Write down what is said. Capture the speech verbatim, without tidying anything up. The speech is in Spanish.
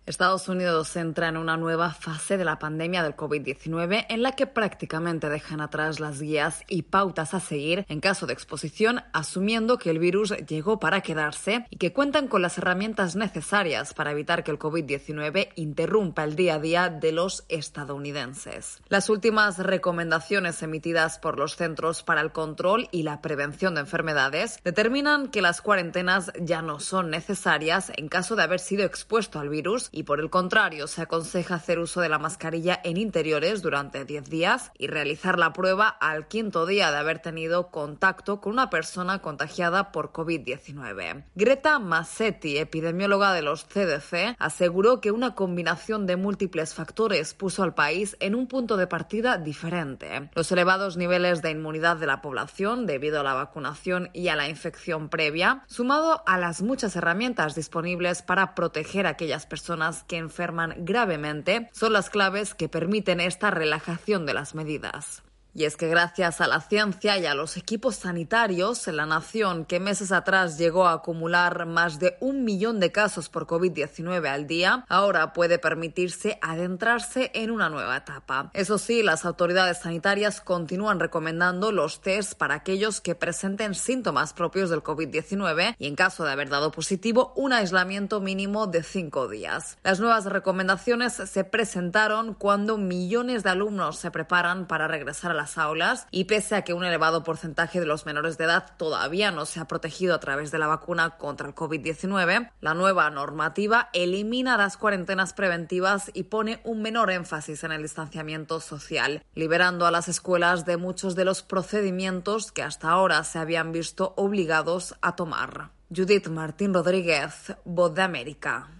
Estados Unidos entra en una nueva fase de la pandemia del COVID diecinueve en la que prácticamente dejan atrás las guías y pautas a seguir en caso de exposición, asumiendo que el virus llegó para quedarse y que cuentan con las herramientas necesarias para evitar que el COVID diecinueve interrumpa el día a día de los estadounidenses. Las últimas recomendaciones emitidas por los Centros para el Control y la Prevención de Enfermedades determinan que las cuarentenas ya no son necesarias en caso de haber sido expuesto al virus, y por el contrario se aconseja hacer uso de la mascarilla en interiores durante diez días y realizar la prueba al quinto día de haber tenido contacto con una persona contagiada por COVID diecinueve. Greta Massetti, epidemióloga de los C D C, aseguró que una combinación de múltiples factores puso al país en un punto de partida diferente. Los elevados niveles de inmunidad de la población debido a la vacunación y a la infección previa, sumado a las muchas herramientas disponibles para proteger a aquellas personas que enferman gravemente, son las claves que permiten esta relajación de las medidas. Y es que gracias a la ciencia y a los equipos sanitarios, la nación, que meses atrás llegó a acumular más de un millón de casos por COVID diecinueve al día, ahora puede permitirse adentrarse en una nueva etapa. Eso sí, las autoridades sanitarias continúan recomendando los test para aquellos que presenten síntomas propios del COVID diecinueve y, en caso de haber dado positivo, un aislamiento mínimo de cinco días. Las nuevas recomendaciones se presentaron cuando millones de alumnos se preparan para regresar a la aulas y pese a que un elevado porcentaje de los menores de edad todavía no se ha protegido a través de la vacuna contra el COVID diecinueve, la nueva normativa elimina las cuarentenas preventivas y pone un menor énfasis en el distanciamiento social, liberando a las escuelas de muchos de los procedimientos que hasta ahora se habían visto obligados a tomar. Judith Martín Rodríguez, Voz de América.